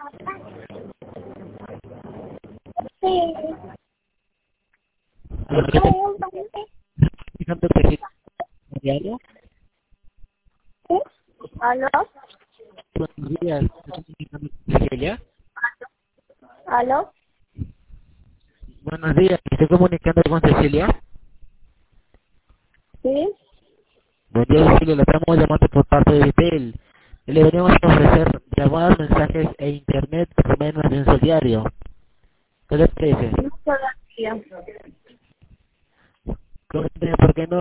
Sí. Hola, ¿qué tal? Fijando que diario. ¿Sí? ¿Aló? Buenos días, estoy comunicando con Cecilia. ¿Aló? Buenos días, estoy comunicando con Cecilia. ¿Sí? Buen día, Cecilia, le estamos llamando por parte de Vitel. Le venimos a ofrecer llamadas, mensajes e internet por menos de un sol diario. ¿Qué le parece? No todavía. Coménteme por qué no